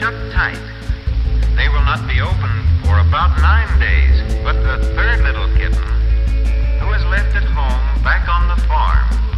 shut tight. They will not be open for about 9 days, but the third little kitten, who is left at home back on the farm,